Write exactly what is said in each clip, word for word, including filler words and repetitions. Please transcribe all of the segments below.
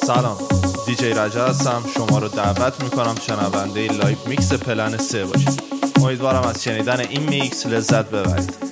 سلام، دیجی رجا هستم. شما رو دعوت میکنم شنونده لایو میکس پلن سه باشید. امیدوارم از شنیدن این میکس لذت ببرید.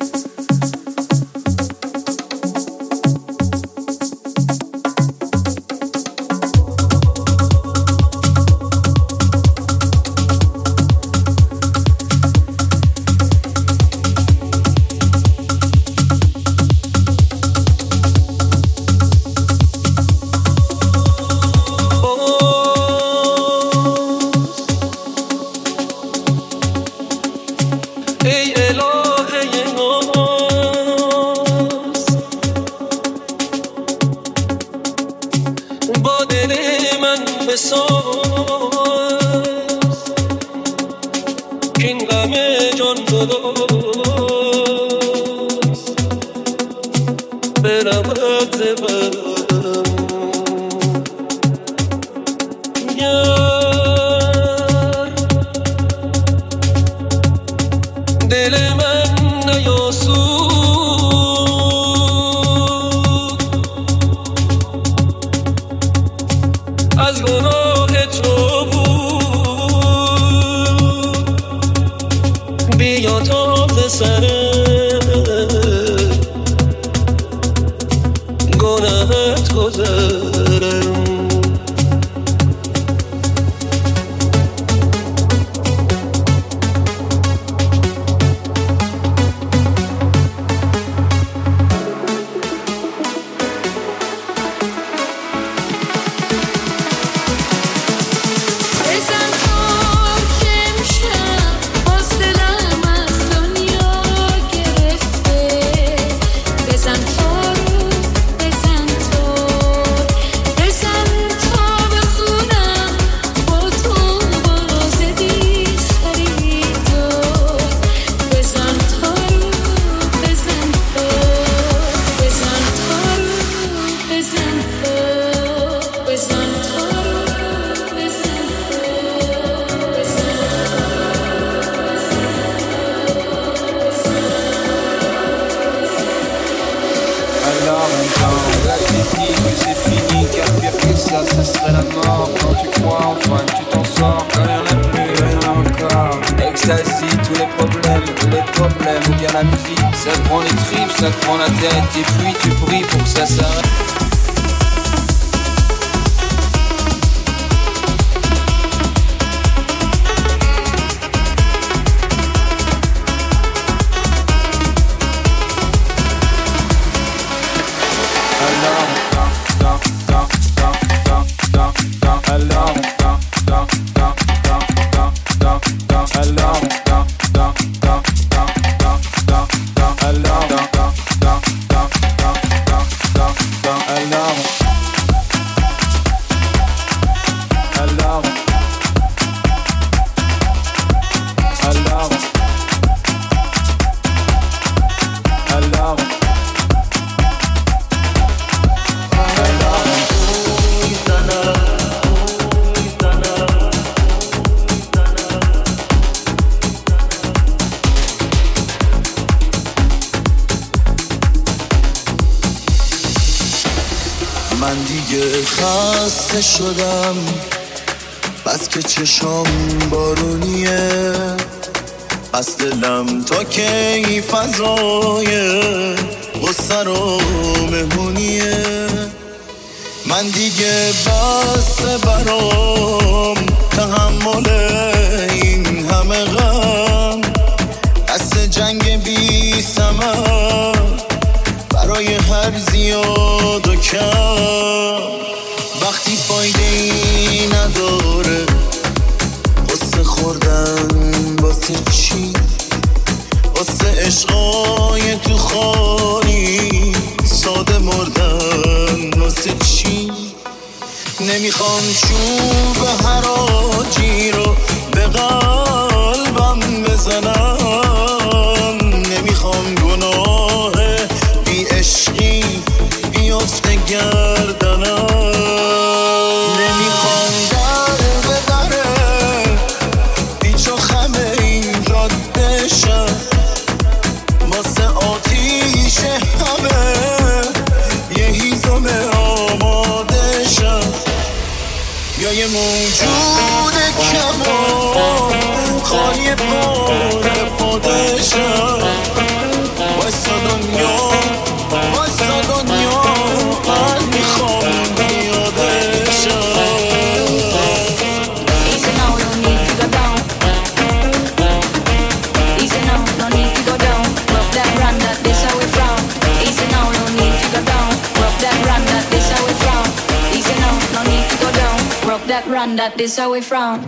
شدم بس که چشام بارونیه، بس دلم تا کی فضای غصه رو مهمونیه. من دیگه بس برام تحمل این همه غم، بس جنگ بی ثمر برای هر زیاد و کم. وقتی فایده ای نداره قصه خوردن واسه چی؟ واسه عشقای تو خالی ساده مردن واسه چی؟ نمیخوام چوب حراجی رو به قلبم بزنم، نمیخوام گناه بی عشقی بیفته گردنم. همه یه هیزم آماده شد یه موجود کمان خالی پر خودشم واسه دنیا واسه دنیا من میخوام بیادشم. Easy now, no need to go down. Easy now, no need to go down. Rock that run, that this how we frown. Easy now, no need to go down. Rock that run, that this how we frown. Easy now, no need to go down. Rock that run, that this how we frown.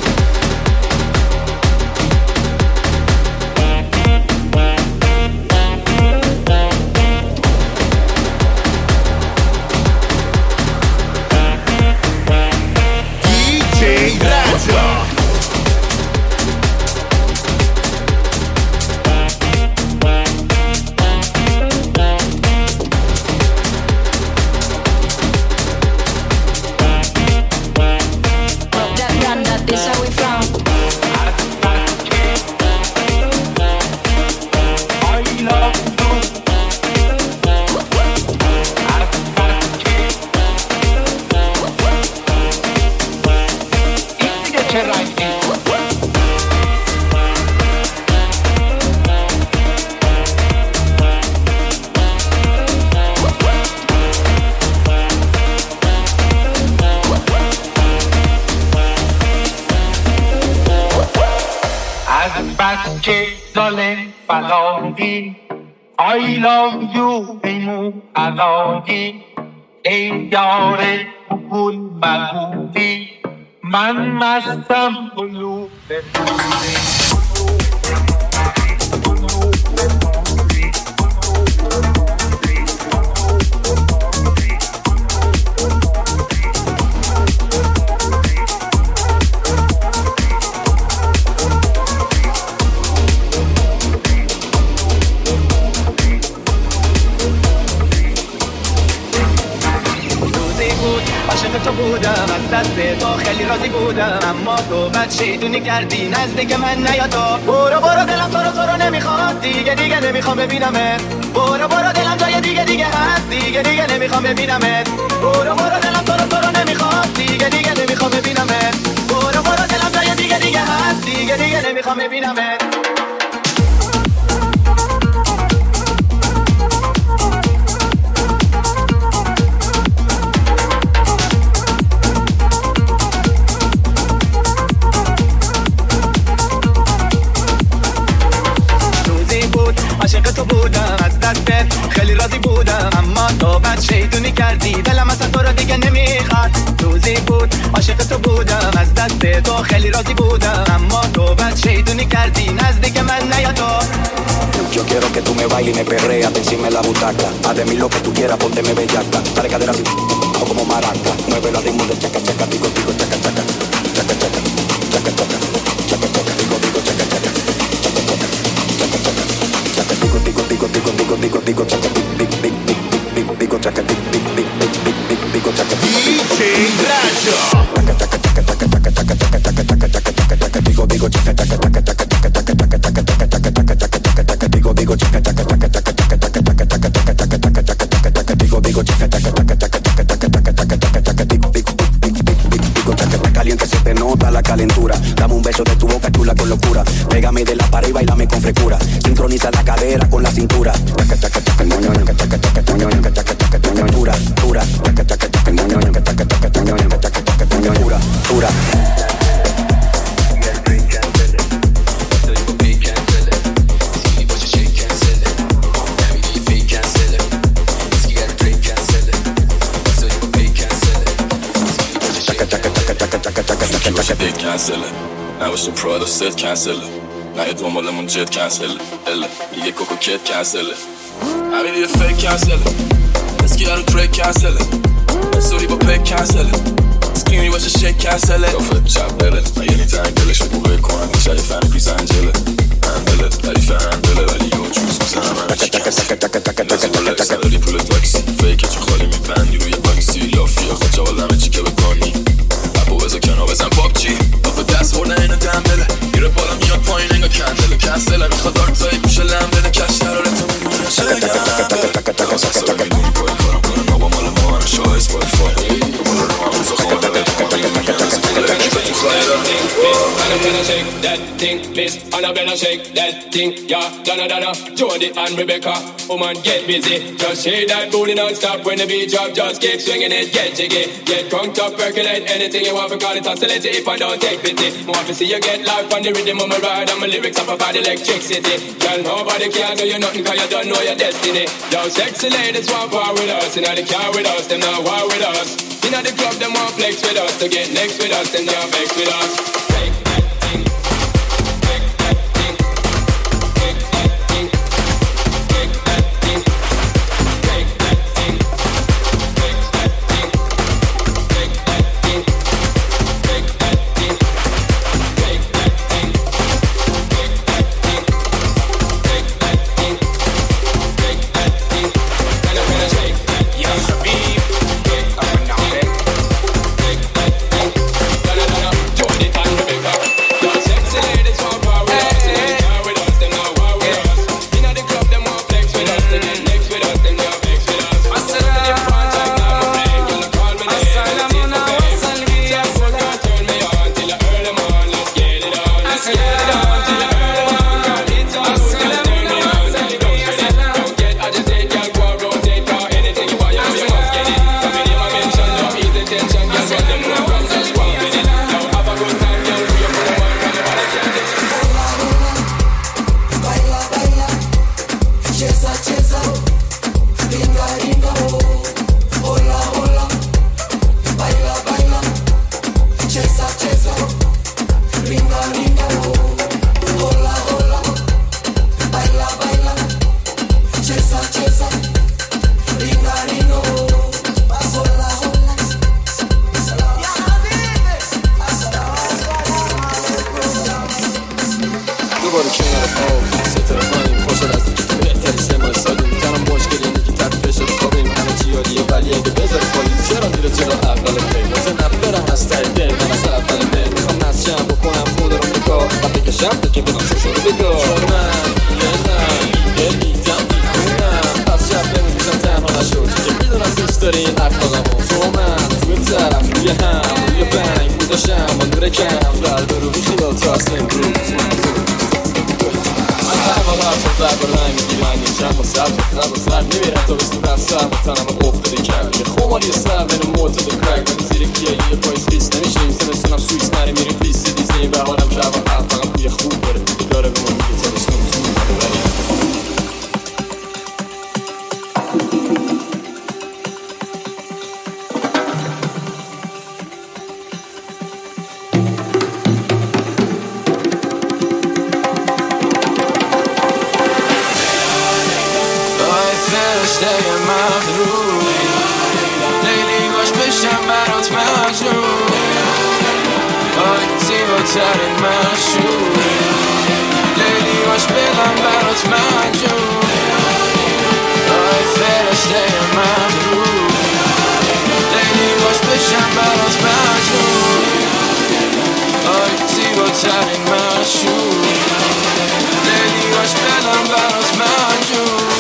I love you پیمو علایی ای یاره بگل مگولی من مستم بلو تو بودم از دست تو خیلی راضی بودم اما تو بد شیطونی کردی نزدیک من نیا تو برو برو دلم تو رو تو رو نمیخواد دیگه دیگه نمیخوام ببینمت برو برو دلم جای دیگه دیگه هست دیگه دیگه نمیخوام ببینمت برو برو دلم تو رو تو رو نمیخواد دیگه دیگه نمیخوام ببینمت برو برو دلم جای دیگه دیگه هست دیگه دیگه نمیخوام ببینمت. عاشق تو بودم از دستت خیلی راضی بودم اما تو بد شیطونی کردی دلم اصلا تو رو دیگه نمیخواد روزی بود عاشق تو بودم از دست تو خیلی راضی بودم اما تو بد شیطونی کردی نزدیک من نیا تو. Yo quiero que tú me bailes y me perreas encima de la butaca. Haz de mí lo que tú quieras, pónteme bellaca. Dale cadera así, bajo como maraca. Mueve la ritmo del chaca chaca, digo digo chaca chaca, chaca chaca, chaca chaca, chaca chaca, digo digo chaca chaca, chaca chaca, chaca chaca, chaca digo digo digo digo digo digo digo chaca digo digo digo digo digo chaca digo digo digo digo digo chaca D J Rajo. Chaca chaca chaca chaca chaca chaca chaca chaca chaca chaca chaca digo digo chaca chaca chaca chaca chaca chaca chaca chaca chaca chaca chaca digo digo chaca chaca chaca chaca chaca chaca chaca chaca chaca chaca chaca chaca digo digo chaca chaca chaca chaca chaca chaca chaca chaca chaca digo digo digo chaca caliente se te nota la calentura dame un beso de tu boca chula con locura pégame de la pared y bailame con frescura sincroniza la cadera con la cintura chaca chaca chaca moño chaca chaca chaca moño chaca chaca chaca moño dura dura chaca chaca chaca moño chaca chaca chaca moño chaca chaca chaca moño dura dura. کنسله نباشه پرادا ست کنسله نه یه دنبالمون جت کنسله اله میگه کوکو کت کنسله همین یه فیک کنسله اسکی رو دریک کنسله استوری با پیک کنسله سکینی باشه شک کنسله کافت چپ بله من یه نیتنگ دلش بگو بکنن نیشه یه فن پیس انجله هندله تعریف هندله ولی یه جوز میزنم همه چی کنسله سلالی پول تاکسی فیکه چه خالی میپندی روی باکسی لافیه خود جوال همه چی که بکنی بزا کنار بزن پاپچی آفه دست برده اینو دنبله میره بالا میاد پایین انگا کندله کنسله میخواد دارتایی گوشه لم بده کش نرارتو میدونه شگم ساسا رو میدونی پای کارم کنه نابا مال ما هنه شاه اسپایفای دوباره رو هم روزا خواه Annabella shake that thing, miss. Annabella shake that thing, yeah. Donna Donna, Jody and Rebecca. Woman, get busy. Just shake that booty non-stop when the beat drop. Just keep swinging it, get jiggy. Get crunked up, percolate anything you want. For call it oscillate if I don't take pity. Want to see you get live on the rhythm of my ride. And my lyrics up about electricity. Girl, nobody can do you nothing cause you don't know your destiny. Yo, sexy ladies want war with us. You know they car with us, them not war with us. You know the club, them want flex with us. To get next with us, them not vex with us. Take that thing. Take that thing. Take that thing. Take that thing. Take that thing. Take that thing. Take that thing. Take that thing. Take that thing. Take that thing. Take that thing. Take that thing. And I'm gonna shake that. Yo, Shabib. Up and down it. Take that thing. No, no, no, no. Join it and Rebecca. Yo, sexy ladies want power with us. They ain't car with us. Them not war with us. You know the club, them want flex with us. They get next with us. Them not vex with us. I said that if one time now I'm playing, you know call me name. Let's see the fame. Just work and turn me on till I earn them on. Let's get it on. Let's get it on till I earn them on. Girl, it's all good. Just turn me on. Don't sweat it. Don't get agitated. Girl, go and rotate. Cause anything you want, you know you must get it. Come in here, my mention. Don't ease the tension. Girl, run them no run. Just one minute. Now have a good time. Girl, free up for the work. And nobody can ditch it. Baila, baila, cheza, cheza, ringa, ringa, oh, hola, hola, baila, baila, cheza, cheza, ringa, ringa, oh, hola, hola, baila, baila, cheza, cheza, ringa, ringa, oh, hola, hola. دوباره کنار پا ستاره پایین پاشد از بهتری سمای سادیم تنم مشکل اینه که تحت فشار خوابیم همه چی یادیه ولی اگه بذاری خالی چرا میره جلو اول پی واسه نفرم از ته دل من از اول دل میخوام نسشم بکنم خود رو نگاه و بکشم تا که بدم شو شروع بگاه چون من یه من دل میدم بیخونم پس شب نمیمیشم تنها نشد که میدونم دوست داری این اخلاقمو تو من توی طرف روی هم روی بنگ بوداشم با نور کم فرد رو بیخیال تا اصل امروز اول حرف در برای میگی من این چند با سر بخرد و سر نمیرم تا بستو بر سر با تنم افتاده کرد یه خمالی سر بین موتو به کرک من زیر کیه یه پایز فیس نمیشیم سنستونم سویس نری میریم فیس دیزنی به حالم که اول حرف فقط بوی خوب داره داره به من میگه تا بستون تو ببریم ترین مشهور لیلی باش بلم برات مجنون آی فرشته مبرور لیلی باش بشم برات مجنون آی زیباترین مشهور لیلی باش بلم برات مجنون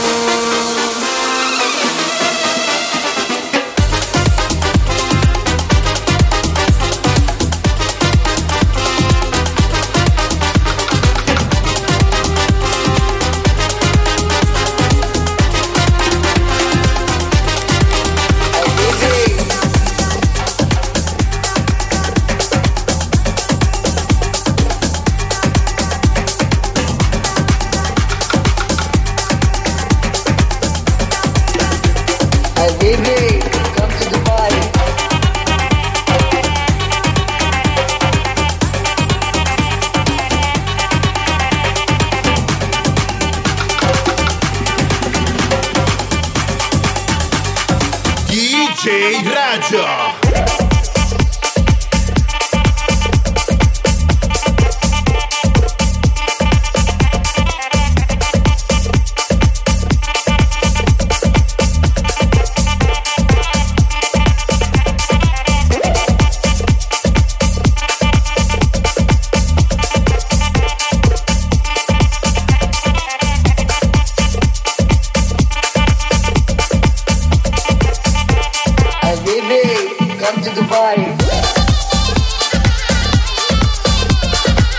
Come to the party.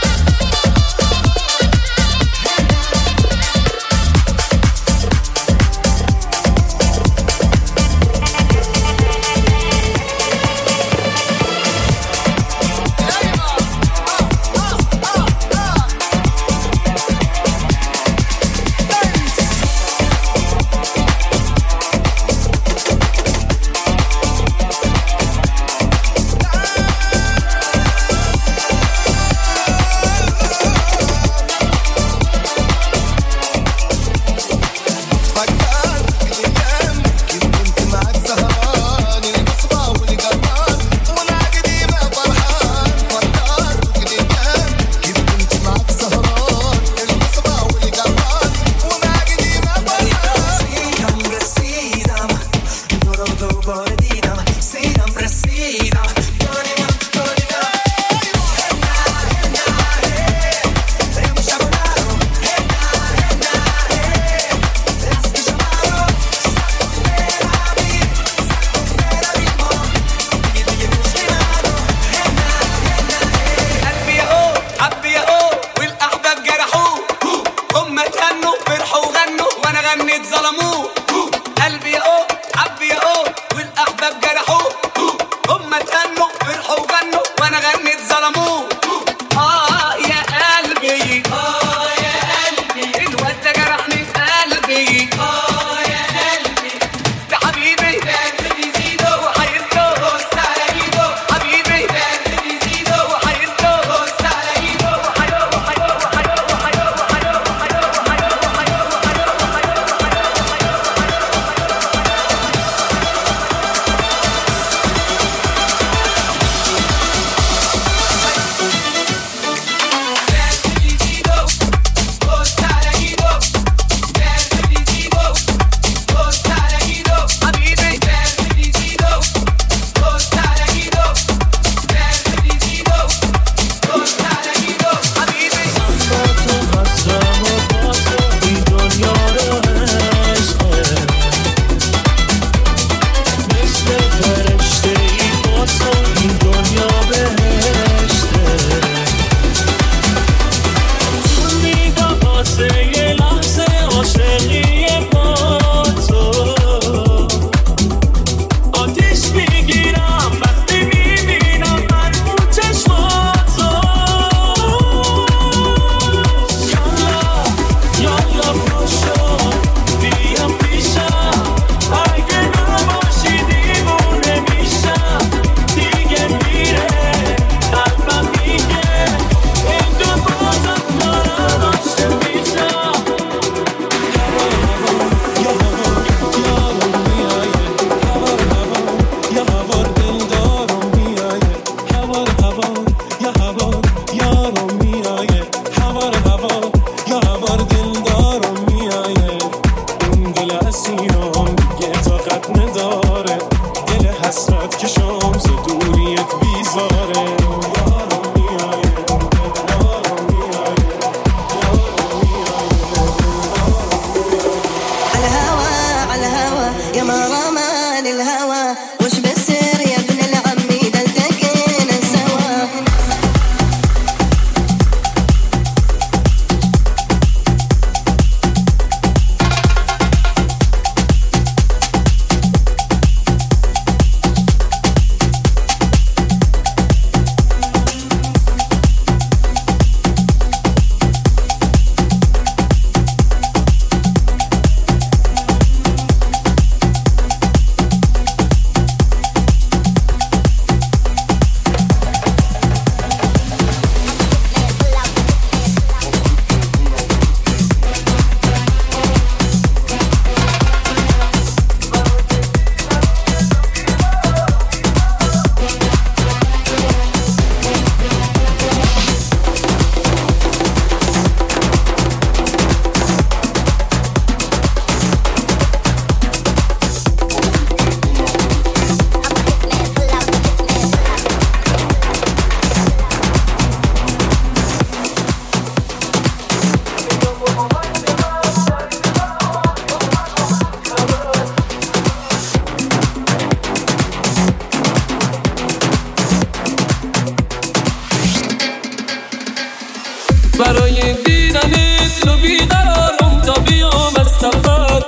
برای دیدنت تو بیقرارم تا بیام از سفر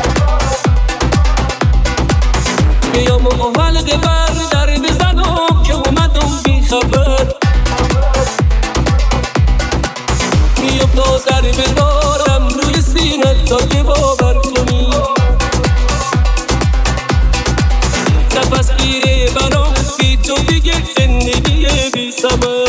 بیام و حلقه بر در بزنم که اومدم بی خبر بیام تا سر بذارم روی سینت تا که باور کنی نفس گیره برام بی تو دیگه زندگی بی سبب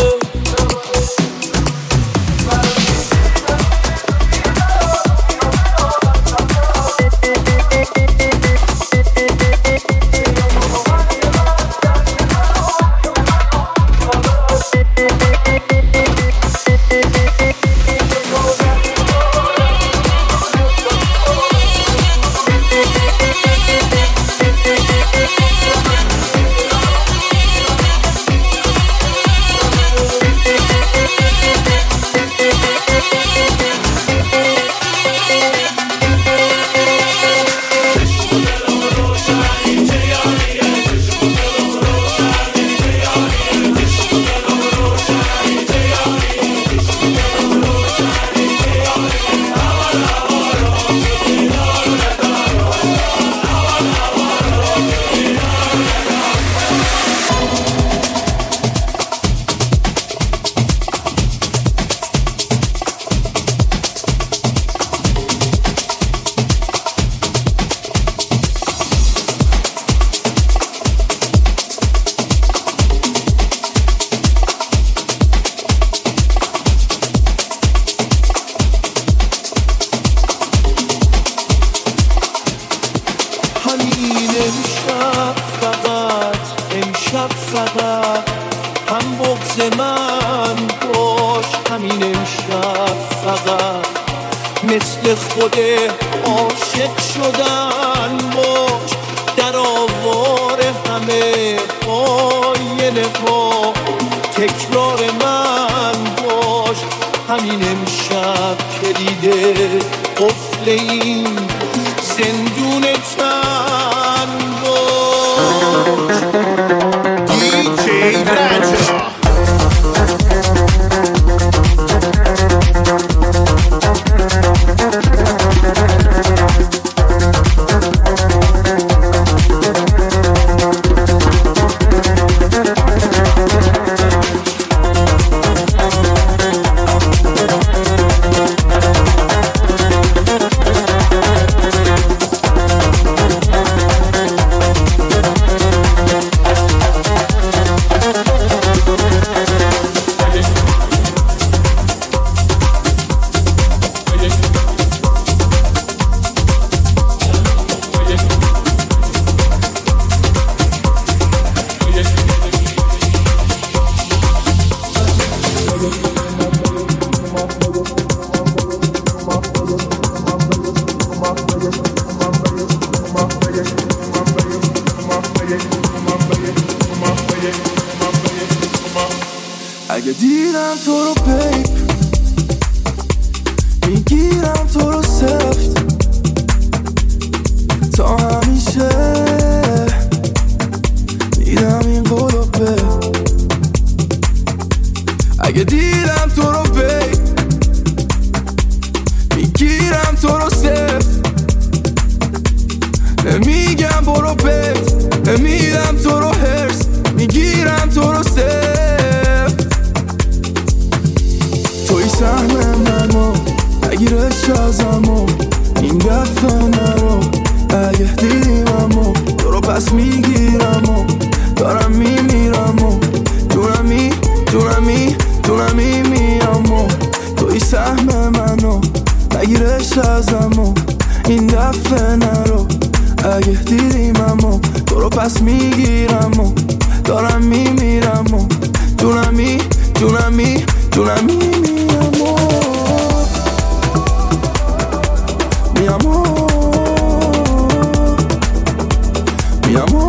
اگه دیدم تو رو بیب میگیرم تو رو سفت تا همیشه میدم این قولو به اگه دیدم تو رو بیب میگیرم تو رو سفت نمیگم برو بیب نمیدم تو رو هرس میگیرم تو رو سفت توی سهم منو نگیرش ازمو این دفعه نرو اگه دیدیممو تو رو پس میگیرمو دارم میمیرمو جونمی جونمی جونمی میامو توی سهم منو نگیرش ازمو این دفعه نرو اگه دیدیممو تو رو پس میگیرمو دارم میمیرمو جونمی جونمی جونمی میامو میامو میامو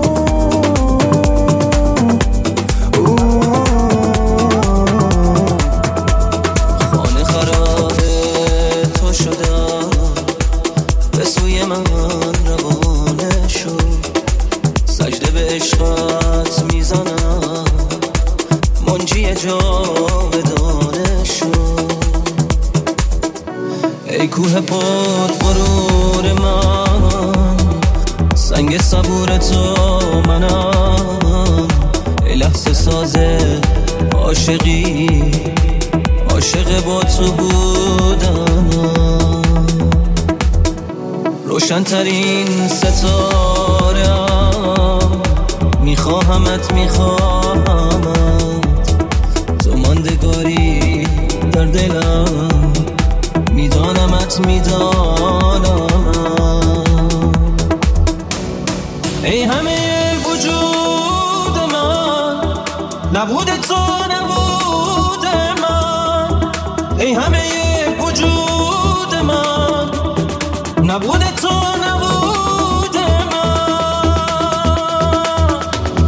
خانه خرابه تو شدم به سوی من روانه شو سجده به عشقت میزنم منجی جاودانه روح پد غرور من، سنگ صبور تو منم، ای لحظه سازه عاشقی، عاشق با تو بودنم. روشن‌ترین ستاره‌ام، میخواهمت میخواهمت، تو ماندگاری در دلم، میدانمت میدانم. ای همه وجود من، نبود تو نبود من، ای همه وجود من، نبود تو نبود من.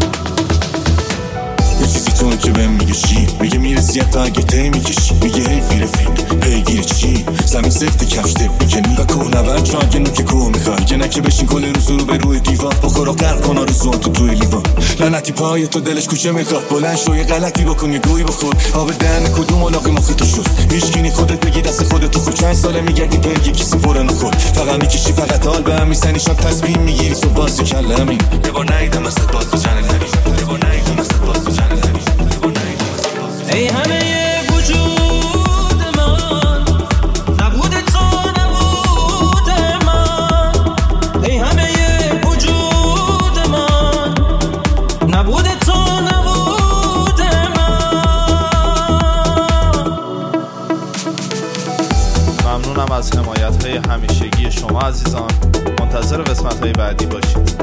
یه چیزی تو که بهم میگه چی، میگه میرسی تا اگه تی میکشی، میگه حیفی رفیق پیگیر چی، زمین سفت کفش تپ میکنی و کوه نورد چون اگه نوک کوه میخوای، یه نکه بشین کل روز رو به روی دیوان، بخور و قرق کن آرزوان تو توی لیوان. لعنتی پای تو دلش کوچه میخواد، بلند شو یه غلطی بکن یه گوی بخور، آب دهن کدوم علاقی مخی تو شد، هیچگینی خودت بگی دست خودت تو خود. چند ساله میگردی پنگی کسی پر نخور، فقط میکشی فقط حال به هم میزنی، شب تصمیم میگیری صبح باز کلمی. یه بار نیدم مثل باز تو جنه نمی، یه بار نیدم مثل باز تو جنه نمی، یه بار نیدم مثل باز. ای همه وجود من، نبود تو نبود من، ای همه وجود من، نبود تو نبود من. ممنونم از حمایت های همیشگی شما عزیزان. منتظر قسمت های بعدی باشید.